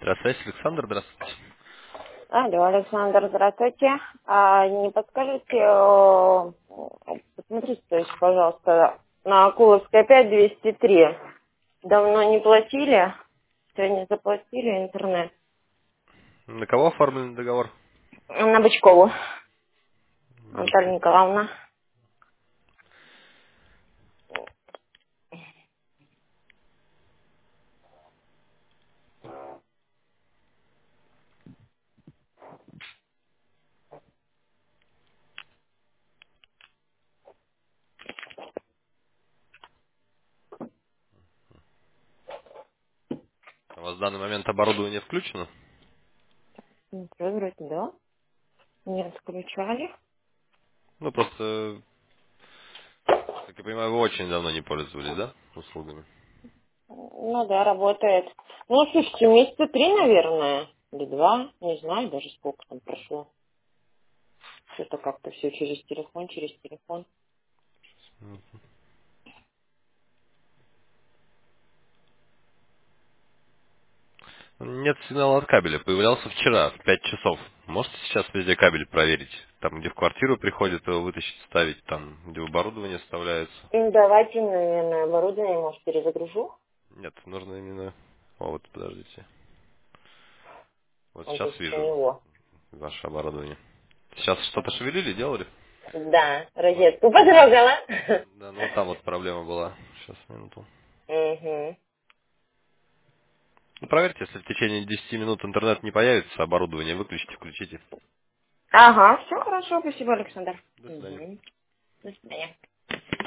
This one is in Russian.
Здравствуйте, Александр, здравствуйте. Алло, Александр, здравствуйте. Не подскажите, посмотрите, то есть, пожалуйста, на Акуловской 5 203. Давно не платили, сегодня заплатили интернет. На кого оформлен договор? На Бычкову, Наталья Ясно. Николаевна. У вас в данный момент оборудование включено? Вроде да, не отключали. Ну, просто, как я понимаю, вы очень давно не пользовались, да, услугами? Ну да, работает. Ну, слушайте, месяца 3, наверное, или 2, не знаю даже сколько там прошло. Что-то как-то все через телефон. Нет сигнала от кабеля. Появлялся вчера в 5 часов. Можете сейчас везде кабель проверить? Там, где в квартиру приходит, его вытащить, ставить, там, где оборудование вставляется. Давайте, наверное, оборудование, может, перезагружу. Нет, нужно именно... О, вот, подождите. Вот Он сейчас тут у вижу него. ваше оборудование. Сейчас что-то шевелили, делали? Да, розетку потрогала. Да, ну вот там вот проблема была. Сейчас, минуту. Угу. Ну, проверьте, если в течение 10 минут интернет не появится, оборудование выключите, включите. Ага, все хорошо, спасибо, Александр. До свидания. Угу. До свидания.